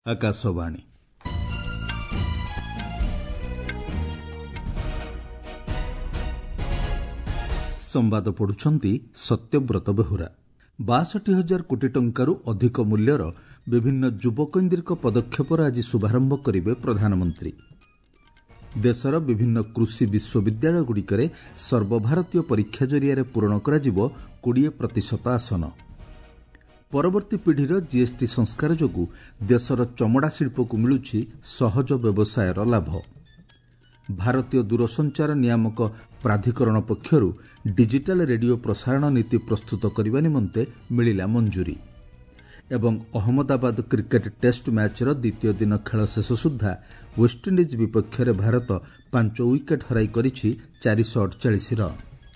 ଆକାଶବାଣୀ। ସମ୍ବାଦ ପଢୁଛନ୍ତି ସତ୍ୟବ୍ରତ ବେହୁରା। 62,000 କୋଟି ଟଙ୍କାରୁ ଅଧିକ ମୂଲ୍ୟର ବିଭିନ୍ନ ଯୁବକୈନ୍ଦ୍ରିକ ପଦକ୍ଷେପର ଆଜି ଶୁଭାରମ୍ଭ କରିବେ ପ୍ରଧାନମନ୍ତ୍ରୀ। ଦେଶର ବିଭିନ୍ନ କୃଷି ବିଶ୍ୱବିଦ୍ୟାଳୟଗୁଡ଼ିକରେ ସର୍ବଭାରତୀୟ ପରୀକ୍ଷା ଜରିଆରେ ପୂରଣ କରାଯିବ 20% ଆସନ। ପରବର୍ତ୍ତୀ ପିଢ଼ିର ଜିଏସ୍ଟି ସଂସ୍କାର ଯୋଗୁଁ ଦେଶର ଚମଡ଼ା ଶିଳ୍ପକୁ ମିଳୁଛି ସହଜ ବ୍ୟବସାୟର ଲାଭ। ଭାରତୀୟ ଦୂରସଞ୍ଚାର ନିୟାମକ ପ୍ରାଧିକରଣ ପକ୍ଷରୁ ଡିଜିଟାଲ ରେଡିଓ ପ୍ରସାରଣ ନୀତି ପ୍ରସ୍ତୁତ କରିବା ନିମନ୍ତେ ମିଳିଲା ମଞ୍ଜୁରୀ। ଏବଂ ଅହମ୍ମଦାବାଦ କ୍ରିକେଟ ଟେଷ୍ଟ ମ୍ୟାଚ୍ର ଦ୍ୱିତୀୟ ଦିନ ଖେଳ ଶେଷ ସୁଦ୍ଧା ୱେଷ୍ଟଇଣ୍ଡିଜ୍ ବିପକ୍ଷରେ ଭାରତ 5 ୱିକେଟ୍ ହରାଇ କରିଛି 448 ରନ୍।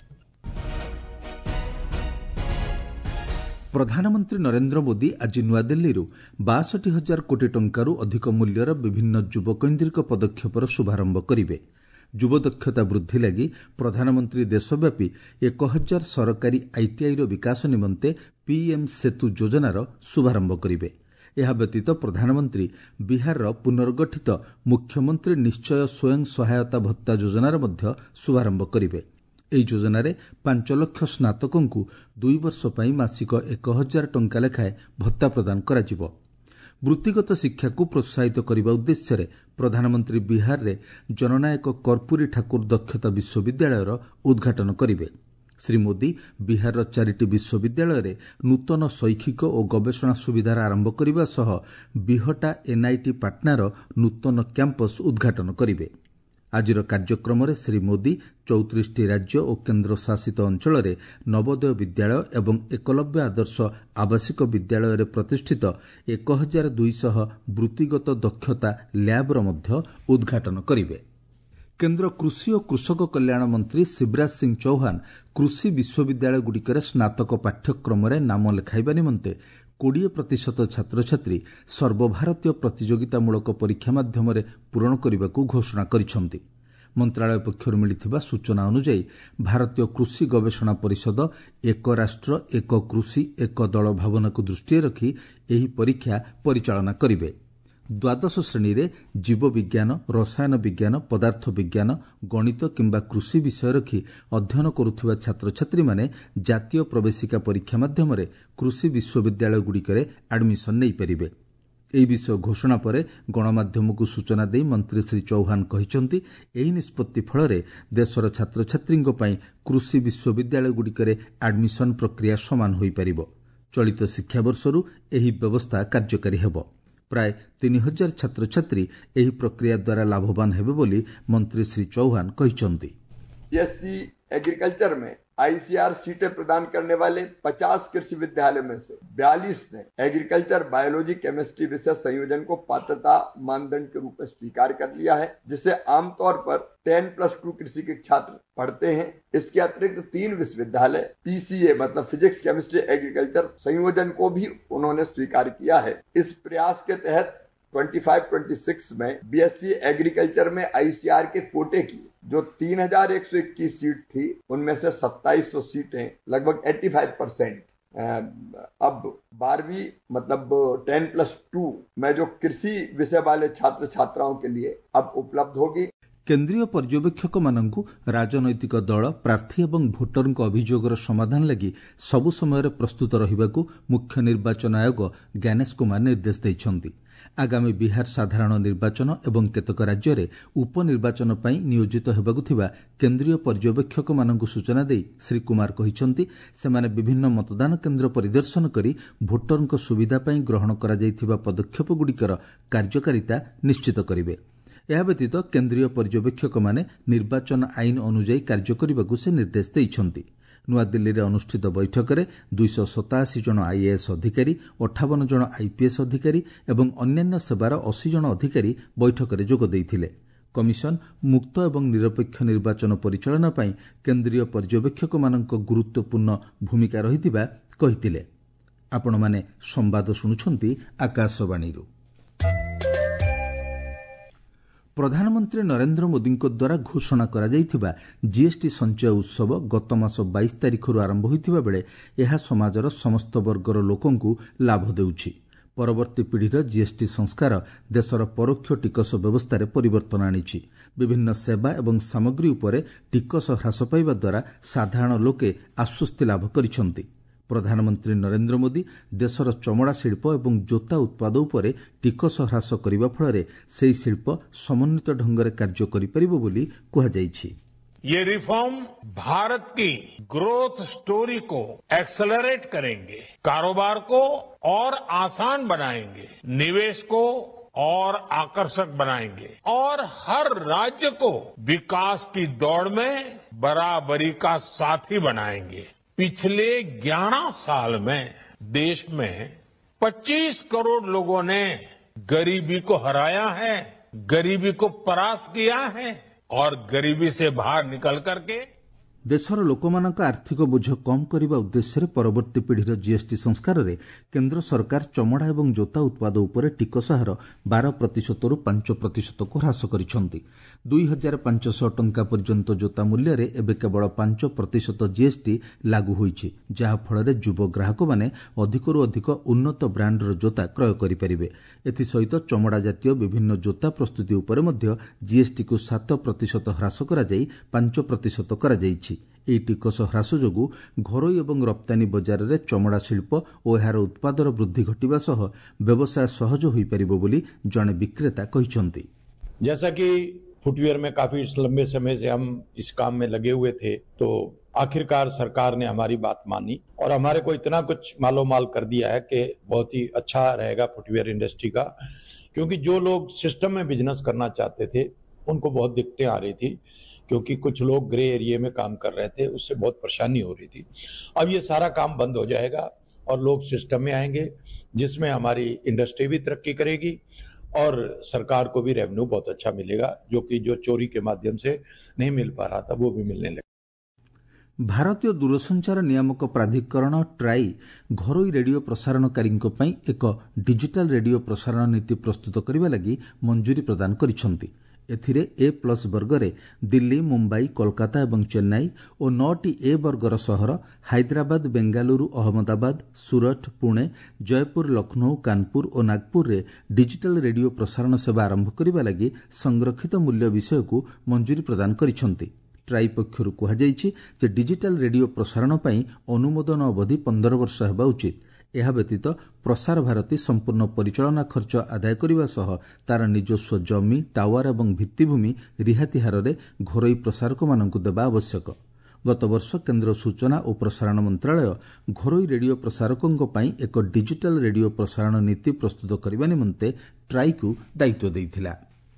ପ୍ରଧାନମନ୍ତ୍ରୀ ନରେନ୍ଦ୍ର ମୋଦି ଆଜି ନୂଆଦିଲ୍ଲୀରୁ 62,000 କୋଟି ଟଙ୍କାରୁ ଅଧିକ ମୂଲ୍ୟର ବିଭିନ୍ନ ଯୁବକୈନ୍ଦ୍ରିକ ପଦକ୍ଷେପର ଶୁଭାରମ୍ଭ କରିବେ। ଯୁବ ଦକ୍ଷତା ବୃଦ୍ଧି ଲାଗି ପ୍ରଧାନମନ୍ତ୍ରୀ ଦେଶବ୍ୟାପୀ 1,000 ସରକାରୀ ଆଇଟିଆଇର ବିକାଶ ନିମନ୍ତେ ପିଏମ୍ ସେତୁ ଯୋଜନାର ଶୁଭାରମ୍ଭ କରିବେ। ଏହା ବ୍ୟତୀତ ପ୍ରଧାନମନ୍ତ୍ରୀ ବିହାରର ପୁନର୍ଗଠିତ ମୁଖ୍ୟମନ୍ତ୍ରୀ ନିଶ୍ଚୟ ସ୍ୱୟଂ ସହାୟତା ଭତ୍ତା ଯୋଜନାର ମଧ୍ୟ ଶୁଭାରମ୍ଭ କରିବେ। ଏହି ଯୋଜନାରେ 5 ଲକ୍ଷ ସ୍ନାତକଙ୍କୁ 2 ବର୍ଷ ପାଇଁ ମାସିକ 1,000 ଟଙ୍କା ଲେଖାଏଁ ଭତ୍ତା ପ୍ରଦାନ କରାଯିବ। ବୃତ୍ତିଗତ ଶିକ୍ଷାକୁ ପ୍ରୋତ୍ସାହିତ କରିବା ଉଦ୍ଦେଶ୍ୟରେ ପ୍ରଧାନମନ୍ତ୍ରୀ ବିହାରରେ ଜନନାୟକ କର୍ପୂରୀ ଠାକୁର ଦକ୍ଷତା ବିଶ୍ୱବିଦ୍ୟାଳୟର ଉଦ୍ଘାଟନ କରିବେ। ଶ୍ରୀ ମୋଦି ବିହାରର 4ଟି ବିଶ୍ୱବିଦ୍ୟାଳୟରେ ନୂତନ ଶୈକ୍ଷିକ ଓ ଗବେଷଣା ସୁବିଧାର ଆରମ୍ଭ କରିବା ସହ ବିହଟା ଏନ୍ଆଇଟି ପାଟନାର ନୂତନ କ୍ୟାମ୍ପସ ଉଦ୍ଘାଟନ କରିବେ। ଆଜିର କାର୍ଯ୍ୟକ୍ରମରେ ଶ୍ରୀ ମୋଦି 34ଟି ରାଜ୍ୟ ଓ କେନ୍ଦ୍ରଶାସିତ ଅଞ୍ଚଳରେ ନବୋଦୟ ବିଦ୍ୟାଳୟ ଏବଂ ଏକଲବ୍ୟ ଆଦର୍ଶ ଆବାସିକ ବିଦ୍ୟାଳୟରେ ପ୍ରତିଷ୍ଠିତ 1,200 ବୃତ୍ତିଗତ ଦକ୍ଷତା ଲ୍ୟାବ୍ର ମଧ୍ୟ ଉଦ୍ଘାଟନ କରିବେ। କେନ୍ଦ୍ର କୃଷି ଓ କୃଷକ କଲ୍ୟାଣ ମନ୍ତ୍ରୀ ଶିବରାଜ ସିଂ ଚୌହାନ କୃଷି ବିଶ୍ୱବିଦ୍ୟାଳୟଗୁଡ଼ିକରେ ସ୍ନାତକ ପାଠ୍ୟକ୍ରମରେ ନାମ ଲେଖାଇବା ନିମନ୍ତେ 20% ଛାତ୍ରଛାତ୍ରୀ ସର୍ବଭାରତୀୟ ପ୍ରତିଯୋଗିତାମୂଳକ ପରୀକ୍ଷା ମାଧ୍ୟମରେ ପୂରଣ କରିବାକୁ ଘୋଷଣା କରିଛନ୍ତି। ମନ୍ତ୍ରଣାଳୟ ପକ୍ଷରୁ ମିଳିଥିବା ସୂଚନା ଅନୁଯାୟୀ ଭାରତୀୟ କୃଷି ଗବେଷଣା ପରିଷଦ ଏକ ରାଷ୍ଟ୍ର ଏକ କୃଷି ଏକ ଦଳ ଭାବନାକୁ ଦୃଷ୍ଟିରେ ରଖି ଏହି ପରୀକ୍ଷା ପରିଚାଳନା କରିବେ। ଦ୍ୱାଦଶ ଶ୍ରେଣୀରେ ଜୀବବିଜ୍ଞାନ, ରସାୟନ ବିଜ୍ଞାନ, ପଦାର୍ଥ ବିଜ୍ଞାନ, ଗଣିତ କିମ୍ବା କୃଷି ବିଷୟ ରଖି ଅଧ୍ୟୟନ କରୁଥିବା ଛାତ୍ରଛାତ୍ରୀମାନେ ଜାତୀୟ ପ୍ରବେଶିକା ପରୀକ୍ଷା ମାଧ୍ୟମରେ କୃଷି ବିଶ୍ୱବିଦ୍ୟାଳୟଗୁଡ଼ିକରେ ଆଡମିସନ୍ ନେଇପାରିବେ। ଏହି ବିଷୟ ଘୋଷଣା ପରେ ଗଣମାଧ୍ୟମକୁ ସୂଚନା ଦେଇ ମନ୍ତ୍ରୀ ଶ୍ରୀ ଚୌହାନ କହିଛନ୍ତି, ଏହି ନିଷ୍ପତ୍ତି ଫଳରେ ଦେଶର ଛାତ୍ରଛାତ୍ରୀଙ୍କ ପାଇଁ କୃଷି ବିଶ୍ୱବିଦ୍ୟାଳୟଗୁଡ଼ିକରେ ଆଡମିସନ୍ ପ୍ରକ୍ରିୟା ସମାନ ହୋଇପାରିବ। ଚଳିତ ଶିକ୍ଷାବର୍ଷରୁ ଏହି ବ୍ୟବସ୍ଥା କାର୍ଯ୍ୟକାରୀ ହେବ। ପ୍ରାୟ 3,000 ଛାତ୍ରଛାତ୍ରୀ ଏହି ପ୍ରକ୍ରିୟା ଦ୍ୱାରା ଲାଭବାନ ହେବେ ବୋଲି ମନ୍ତ୍ରୀ ଶ୍ରୀ ଚୌହାନ କହିଛନ୍ତି। बीएससी एग्रीकल्चर में आईसीआर सीटें प्रदान करने वाले 50 कृषि विद्यालय में से 42 ने एग्रीकल्चर बायोलॉजी केमिस्ट्री विषय संयोजन को पात्रता मानदंड के रूप में स्वीकार कर लिया है, जिसे आमतौर पर 10+2 कृषि के छात्र पढ़ते हैं। इसके अतिरिक्त 3 विश्वविद्यालय पीसीए मतलब फिजिक्स केमिस्ट्री एग्रीकल्चर संयोजन को भी उन्होंने स्वीकार किया है। इस प्रयास के तहत 25-26 में बीएससी एग्रीकल्चर में आईसीआर के कोटे की जो 3,121 सीट थी, उनमें से 2,700 सीटें लगभग 85% अब 12वीं मतलब 10+2 में जो कृषि विषय वाले छात्र छात्राओं के लिए अब उपलब्ध होगी। କେନ୍ଦ୍ରୀୟ ପର୍ଯ୍ୟବେକ୍ଷକମାନଙ୍କୁ ରାଜନୈତିକ ଦଳ, ପ୍ରାର୍ଥୀ ଏବଂ ଭୋଟରଙ୍କ ଅଭିଯୋଗର ସମାଧାନ ଲାଗି ସବୁ ସମୟରେ ପ୍ରସ୍ତୁତ ରହିବାକୁ ମୁଖ୍ୟ ନିର୍ବାଚନ ଆୟୋଗ ଜ୍ଞାନେଶ କୁମାର ନିର୍ଦ୍ଦେଶ ଦେଇଛନ୍ତି। ଆଗାମୀ ବିହାର ସାଧାରଣ ନିର୍ବାଚନ ଏବଂ କେତେକ ରାଜ୍ୟରେ ଉପନିର୍ବାଚନ ପାଇଁ ନିୟୋଜିତ ହେବାକୁ ଥିବା କେନ୍ଦ୍ରୀୟ ପର୍ଯ୍ୟବେକ୍ଷକମାନଙ୍କୁ ସୂଚନା ଦେଇ ଶ୍ରୀ କୁମାର କହିଛନ୍ତି, ସେମାନେ ବିଭିନ୍ନ ମତଦାନ କେନ୍ଦ୍ର ପରିଦର୍ଶନ କରି ଭୋଟରଙ୍କ ସୁବିଧା ପାଇଁ ଗ୍ରହଣ କରାଯାଇଥିବା ପଦକ୍ଷେପଗୁଡ଼ିକର କାର୍ଯ୍ୟକାରିତା ନିଶ୍ଚିତ କରିବେ। ଏହା ବ୍ୟତୀତ କେନ୍ଦ୍ରୀୟ ପର୍ଯ୍ୟବେକ୍ଷକମାନେ ନିର୍ବାଚନ ଆଇନ ଅନୁଯାୟୀ କାର୍ଯ୍ୟ କରିବାକୁ ସେ ନିର୍ଦ୍ଦେଶ ଦେଇଛନ୍ତି। ନୂଆଦିଲ୍ଲୀରେ ଅନୁଷ୍ଠିତ ବୈଠକରେ 287 ଜଣ ଆଇଏଏସ୍ ଅଧିକାରୀ, 58 ଜଣ ଆଇପିଏସ୍ ଅଧିକାରୀ ଏବଂ ଅନ୍ୟାନ୍ୟ ସେବାର 80 ଜଣ ଅଧିକାରୀ ବୈଠକରେ ଯୋଗ ଦେଇଥିଲେ। କମିଶନ ମୁକ୍ତ ଏବଂ ନିରପେକ୍ଷ ନିର୍ବାଚନ ପରିଚାଳନା ପାଇଁ କେନ୍ଦ୍ରୀୟ ପର୍ଯ୍ୟବେକ୍ଷକମାନଙ୍କ ଗୁରୁତ୍ୱପୂର୍ଣ୍ଣ ଭୂମିକା ରହିଥିବା କହିଥିଲେ। ଆପଣମାନେ ସମ୍ବାଦ ଶୁଣୁଛନ୍ତି ଆକାଶବାଣୀରୁ। ପ୍ରଧାନମନ୍ତ୍ରୀ ନରେନ୍ଦ୍ର ମୋଦିଙ୍କ ଦ୍ୱାରା ଘୋଷଣା କରାଯାଇଥିବା ଜିଏସ୍ଟି ସଞ୍ଚୟ ଉତ୍ସବ ଗତ ମାସ 22 ତାରିଖରୁ ଆରମ୍ଭ ହୋଇଥିବା ବେଳେ ଏହା ସମାଜର ସମସ୍ତ ବର୍ଗର ଲୋକଙ୍କୁ ଲାଭ ଦେଉଛି। ପରବର୍ତ୍ତୀ ପିଢ଼ିର ଜିଏସ୍ଟି ସଂସ୍କାର ଦେଶର ପରୋକ୍ଷ ଟିକସ ବ୍ୟବସ୍ଥାରେ ପରିବର୍ତ୍ତନ ଆଣିଛି। ବିଭିନ୍ନ ସେବା ଏବଂ ସାମଗ୍ରୀ ଉପରେ ଟିକସ ହ୍ରାସ ପାଇବା ଦ୍ୱାରା ସାଧାରଣ ଲୋକେ ଆଶ୍ୱସ୍ତି ଲାଭ କରିଛନ୍ତି। ପ୍ରଧାନମନ୍ତ୍ରୀ ନରେନ୍ଦ୍ର ମୋଦି ଦେଶର ଚମଡ଼ା ଶିଳ୍ପ ଏବଂ ଜୋତା ଉତ୍ପାଦ ଉପରେ ଟିକସ ହ୍ରାସ କରିବା ଫଳରେ ସେହି ଶିଳ୍ପ ସମନ୍ୱିତ ଢଙ୍ଗରେ କାର୍ଯ୍ୟ କରିପାରିବ ବୋଲି କୁହାଯାଇଛି। ये रिफॉर्म भारत की ग्रोथ स्टोरी को एक्सेलरेट करेंगे, कारोबार को और आसान बनाएंगे, निवेश को और आकर्षक बनाएंगे और हर राज्य को विकास की दौड़ में बराबरी का साथी बनाएंगे। पिछले 11 साल में देश में 25 करोड़ लोगों ने गरीबी को हराया है, गरीबी को परास्त किया है और गरीबी से बाहर निकल करके ଦେଶର ଲୋକମାନଙ୍କ ଆର୍ଥିକ ବୋଝ କମ୍ କରିବା ଉଦ୍ଦେଶ୍ୟରେ ପରବର୍ତ୍ତୀ ପିଢ଼ିର ଜିଏସ୍ଟି ସଂସ୍କାରରେ କେନ୍ଦ୍ର ସରକାର ଚମଡ଼ା ଏବଂ ଜୋତା ଉତ୍ପାଦ ଉପରେ ଟିକସ ହାର 12%ରୁ 5%କୁ ହ୍ରାସ କରିଛନ୍ତି। 2,500 ଟଙ୍କା ପର୍ଯ୍ୟନ୍ତ ଜୋତା ମୂଲ୍ୟରେ ଏବେ କେବଳ 5% ଜିଏସ୍ଟି ଲାଗୁ ହୋଇଛି, ଯାହାଫଳରେ ଯୁବ ଗ୍ରାହକମାନେ ଅଧିକରୁ ଅଧିକ ଉନ୍ନତ ବ୍ରାଣ୍ଡର ଜୋତା କ୍ରୟ କରିପାରିବେ। ଏଥିସହିତ ଚମଡ଼ା ଜାତୀୟ ବିଭିନ୍ନ ଜୋତା ପ୍ରସ୍ତୁତି ଉପରେ ମଧ୍ୟ ଜିଏସ୍ଟିକୁ 7% ହ୍ରାସ କରାଯାଇ 5% କରାଯାଇଛି। ଏହି ଟିକସ ହ୍ରାସ ଯୋଗୁଁ ଘରୋଇ ଏବଂ ରପ୍ତାନୀ ବଜାରରେ ଚମଡ଼ା ଶିଳ୍ପ ଓ ଏହାର ଉତ୍ପାଦର ବୃଦ୍ଧି ଘଟିବା ସହ ବ୍ୟବସାୟ ସହଜ ହୋଇପାରିବ ବୋଲି ଜଣେ ବିକ୍ରେତା କହିଛନ୍ତି। जैसा कि फुटवियर में काफी लंबे समय से हम इस काम में लगे हुए थे, तो आखिरकार सरकार ने हमारी बात मानी और हमारे को इतना कुछ मालोमाल कर दिया है कि बहुत ही अच्छा रहेगा फुटवियर इंडस्ट्री का, क्योंकि जो लोग सिस्टम में बिजनेस करना चाहते थे उनको बहुत दिक्कतें आ रही थी, क्योंकि कुछ लोग ग्रे एरिया में काम कर रहे थे, उससे बहुत परेशानी हो रही थी। अब ये सारा काम बंद हो जाएगा और लोग सिस्टम में आएंगे, जिसमें हमारी इंडस्ट्री भी तरक्की करेगी और सरकार को भी रेवेन्यू बहुत अच्छा मिलेगा, जो चोरी के माध्यम से नहीं मिल पा रहा था वो भी मिलने लगेगा। ଭାରତୀୟ ଦୂରସଞ୍ଚାର ନିୟାମକ ପ୍ରାଧିକରଣ ଟ୍ରାଇ ଘରୋଇ ରେଡିଓ ପ୍ରସାରଣକାରୀଙ୍କ ପାଇଁ ଏକ ଡିଜିଟାଲ ରେଡିଓ ପ୍ରସାରଣ ନୀତି ପ୍ରସ୍ତୁତ କରିବା ଲାଗି ମଞ୍ଜୁରୀ ପ୍ରଦାନ କରିଛନ୍ତି। ଏଥିରେ A+ ବର୍ଗରେ ଦିଲ୍ଲୀ, ମୁମ୍ବାଇ, କୋଲକାତା ଏବଂ ଚେନ୍ନାଇ ଓ 9ଟି A ବର୍ଗର ସହର ହାଇଦ୍ରାବାଦ, ବେଙ୍ଗାଲୁରୁ, ଅହମ୍ମଦାବାଦ, ସୁରଟ, ପୁଣେ, ଜୟପୁର, ଲକ୍ଷ୍ନୌ, କାନପୁର ଓ ନାଗପୁରରେ ଡିଜିଟାଲ ରେଡିଓ ପ୍ରସାରଣ ସେବା ଆରମ୍ଭ କରିବା ଲାଗି ସଂରକ୍ଷିତ ମୂଲ୍ୟ ବିଷୟକୁ ମଞ୍ଜୁରୀ ପ୍ରଦାନ କରିଛନ୍ତି। ଟ୍ରାଇ ପକ୍ଷରୁ କୁହାଯାଇଛି ଯେ ଡିଜିଟାଲ ରେଡିଓ ପ୍ରସାରଣ ପାଇଁ ଅନୁମୋଦନ ଅବଧି 15 ବର୍ଷ ହେବା ଉଚିତ। ଏହା ବ୍ୟତୀତ ପ୍ରସାର ଭାରତୀ ସମ୍ପୂର୍ଣ୍ଣ ପରିଚାଳନା ଖର୍ଚ୍ଚ ଆଦାୟ କରିବା ସହ ତାର ନିଜସ୍ୱ ଜମି, ଟାୱାର ଏବଂ ଭିତ୍ତିଭୂମି ରିହାତି ହାରରେ ଘରୋଇ ପ୍ରସାରକମାନଙ୍କୁ ଦେବା ଆବଶ୍ୟକ। ଗତବର୍ଷ କେନ୍ଦ୍ର ସୂଚନା ଓ ପ୍ରସାରଣ ମନ୍ତ୍ରଣାଳୟ ଘରୋଇ ରେଡିଓ ପ୍ରସାରକଙ୍କ ପାଇଁ ଏକ ଡିଜିଟାଲ ରେଡିଓ ପ୍ରସାରଣ ନୀତି ପ୍ରସ୍ତୁତ କରିବା ନିମନ୍ତେ ଟ୍ରାଇକୁ ଦାୟିତ୍ୱ ଦେଇଥିଲା।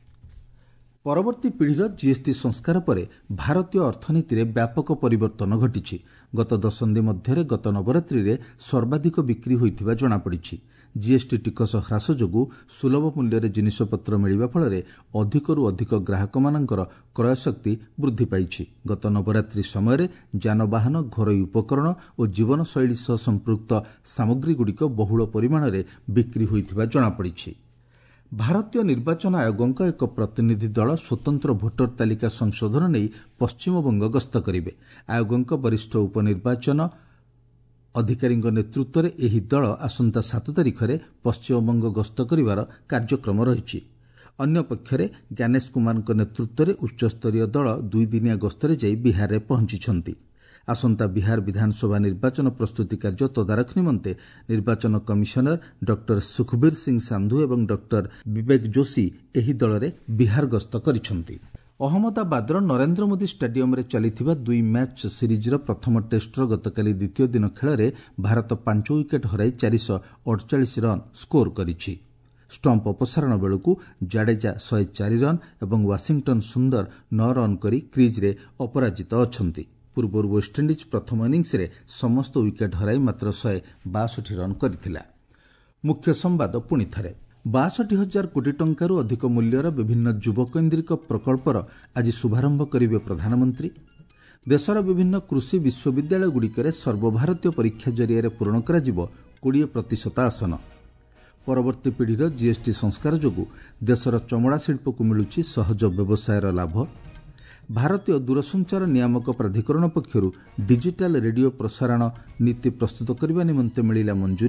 ପରବର୍ତ୍ତୀ ପିଢ଼ିର ଜିଏସ୍ଟି ସଂସ୍କାର ପରେ ଭାରତୀୟ ଅର୍ଥନୀତିରେ ବ୍ୟାପକ ପରିବର୍ତ୍ତନ ଘଟିଛି। ଗତ ଦଶନ୍ଧି ମଧ୍ୟରେ ଗତ ନବରାତ୍ରିରେ ସର୍ବାଧିକ ବିକ୍ରି ହୋଇଥିବା ଜଣାପଡ଼ିଛି। ଜିଏସ୍ଟି ଟିକସ ହ୍ରାସ ଯୋଗୁଁ ସୁଲଭ ମୂଲ୍ୟରେ ଜିନିଷପତ୍ର ମିଳିବା ଫଳରେ ଅଧିକରୁ ଅଧିକ ଗ୍ରାହକମାନଙ୍କର କ୍ରୟଶକ୍ତି ବୃଦ୍ଧି ପାଇଛି। ଗତ ନବରାତ୍ରି ସମୟରେ ଯାନବାହନ, ଘରୋଇ ଉପକରଣ ଓ ଜୀବନଶୈଳୀ ସହ ସମ୍ପୃକ୍ତ ସାମଗ୍ରୀଗୁଡ଼ିକ ବହୁଳ ପରିମାଣରେ ବିକ୍ରି ହୋଇଥିବା ଜଣାପଡ଼ିଛି। ଭାରତୀୟ ନିର୍ବାଚନ ଆୟୋଗଙ୍କ ଏକ ପ୍ରତିନିଧି ଦଳ ସ୍ୱତନ୍ତ୍ର ଭୋଟର ତାଲିକା ସଂଶୋଧନ ନେଇ ପଶ୍ଚିମବଙ୍ଗ ଗସ୍ତ କରିବେ। ଆୟୋଗଙ୍କ ବରିଷ୍ଠ ଉପନିର୍ବାଚନ ଅଧିକାରୀଙ୍କ ନେତୃତ୍ୱରେ ଏହି ଦଳ ଆସନ୍ତା 7 ତାରିଖରେ ପଶ୍ଚିମବଙ୍ଗ ଗସ୍ତ କରିବାର କାର୍ଯ୍ୟକ୍ରମ ରହିଛି। ଅନ୍ୟପକ୍ଷରେ ଜ୍ଞାନେଶ କୁମାରଙ୍କ ନେତୃତ୍ୱରେ ଉଚ୍ଚସ୍ତରୀୟ ଦଳ 2 ଦିନିଆ ଗସ୍ତରେ ଯାଇ ବିହାରରେ ପହଞ୍ଚିଛନ୍ତି। ଆସନ୍ତା ବିହାର ବିଧାନସଭା ନିର୍ବାଚନ ପ୍ରସ୍ତୁତି କାର୍ଯ୍ୟ ତଦାରଖ ନିମନ୍ତେ ନିର୍ବାଚନ କମିଶନର ଡକ୍ଟର ସୁଖବୀର ସିଂ ସାନ୍ଧୁ ଏବଂ ଡକ୍ଟର ବିବେକ ଯୋଶୀ ଏହି ଦଳରେ ବିହାର ଗସ୍ତ କରିଛନ୍ତି। ଅହମ୍ମଦାବାଦର ନରେନ୍ଦ୍ର ମୋଦି ଷ୍ଟାଡିୟମରେ ଚାଲିଥିବା 2 ମ୍ୟାଚ୍ ସିରିଜ୍ର ପ୍ରଥମ ଟେଷ୍ଟର ଗତକାଲି ଦ୍ୱିତୀୟ ଦିନ ଖେଳରେ ଭାରତ 5 ୱିକେଟ୍ ହରାଇ 448 ରନ୍ ସ୍କୋର କରିଛି। ଷ୍ଟମ୍ପ ଅପସାରଣ ବେଳକୁ ଜାଡେଜା 104 ରନ୍ ଏବଂ ୱାଶିଂଟନ୍ ସୁନ୍ଦର 9 ରନ୍ କରି କ୍ରିଜ୍ରେ ଅପରାଜିତ ଅଛନ୍ତି। ପୂର୍ବରୁ ୱେଷ୍ଟଇଣ୍ଡିଜ୍ ପ୍ରଥମ ଇନିଂସରେ ସମସ୍ତ ୱିକେଟ୍ ହରାଇ ମାତ୍ର 162 ରନ୍ କରିଥିଲା। ମୁଖ୍ୟ ସମ୍ବାଦ ପୁଣି ଥରେ। 62,000 କୋଟି ଟଙ୍କାରୁ ଅଧିକ ମୂଲ୍ୟର ବିଭିନ୍ନ ଯୁବକୈନ୍ଦ୍ରିକ ପ୍ରକଳ୍ପର ଆଜି ଶୁଭାରମ୍ଭ କରିବେ ପ୍ରଧାନମନ୍ତ୍ରୀ। ଦେଶର ବିଭିନ୍ନ କୃଷି ବିଶ୍ୱବିଦ୍ୟାଳୟଗୁଡ଼ିକରେ ସର୍ବଭାରତୀୟ ପରୀକ୍ଷା ଜରିଆରେ ପୂରଣ କରାଯିବ 20% ଆସନ। ପରବର୍ତ୍ତୀ ପିଢ଼ିର ଜିଏସ୍ଟି ସଂସ୍କାର ଯୋଗୁଁ ଦେଶର ଚମଡ଼ା ଶିଳ୍ପକୁ ମିଳୁଛି ସହଜ ବ୍ୟବସାୟର ଲାଭ। ଭାରତୀୟ ଦୂରସଞ୍ଚାର ନିୟାମକ ପ୍ରାଧିକରଣ ପକ୍ଷରୁ ଡିଜିଟାଲ ରେଡିଓ ପ୍ରସାରଣ ନୀତି ପ୍ରସ୍ତୁତ କରିବା ନିମନ୍ତେ ମିଳିଲା ମଞ୍ଜୁରୀ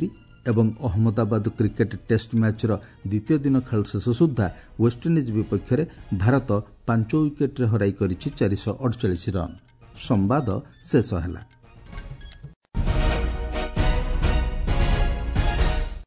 ଏବଂ ଅହମ୍ମଦାବାଦ କ୍ରିକେଟ ଟେଷ୍ଟ ମ୍ୟାଚ୍ର ଦ୍ୱିତୀୟ ଦିନ ଖେଳ ଶେଷ ସୁଦ୍ଧା ୱେଷ୍ଟଇଣ୍ଡିଜ୍ ବିପକ୍ଷରେ ଭାରତ 5 ୱିକେଟ୍ରେ ହରାଇ କରିଛି 448 ରନ୍। ସମ୍ବାଦ ଶେଷ ହେଲା।